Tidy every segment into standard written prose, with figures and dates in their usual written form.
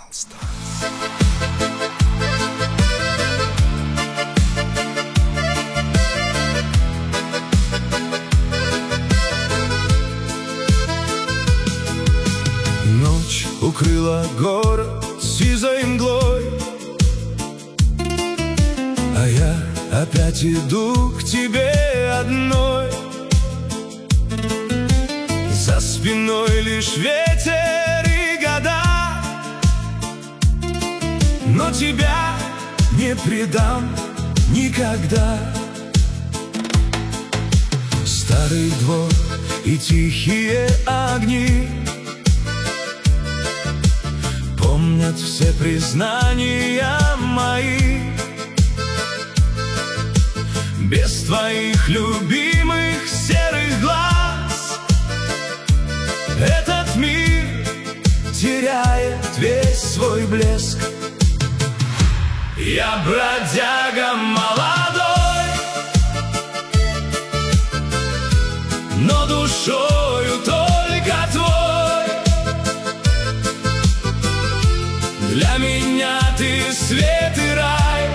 пожалуйста. Ночь укрыла город сизой мглой, а я опять иду к тебе одной. За спиной лишь ветер и года, но тебя не предам никогда. Старый двор и тихие огни помнят все признания мои. Без твоих любимых серых глаз этот мир теряет весь свой блеск. Я бродяга молодой, но душою только твой. Для меня ты свет и рай.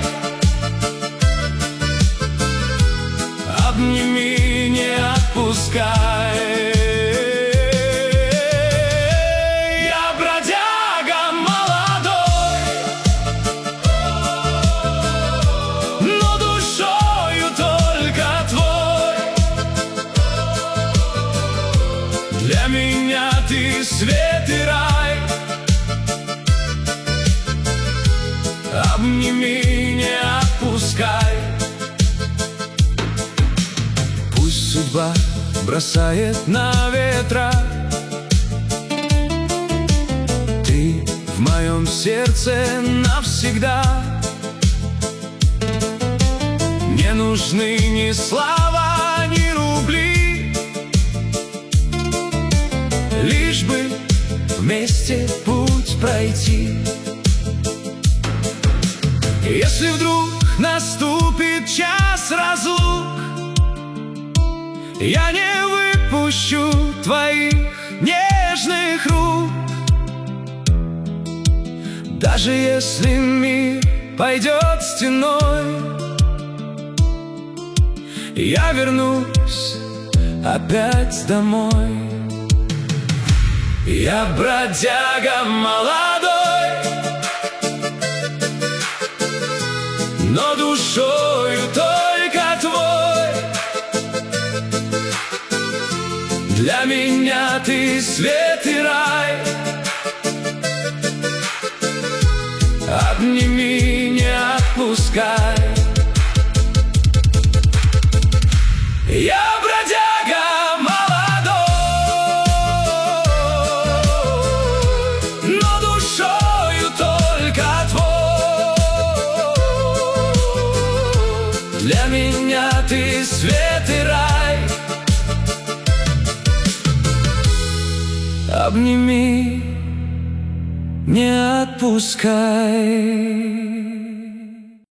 Обними, не отпускай. Я бродяга молодой, но душою только твой. Для меня ты свет и рай. Обними, не отпускай. Пусть судьба бросает на ветра, ты в моем сердце навсегда. Не нужны ни слава, ни рубли, лишь бы вместе путь пройти. Если вдруг наступит час разлук, я не выпущу твоих нежных рук. Даже если мир пойдет стеной, я вернусь опять домой. Я бродяга молодой, но душою только твой. Для меня ты свет и рай. Обними, не отпускай. Я бродяга молодой, но душою только твой. Для меня ты свет и рай. Обними, не отпускай.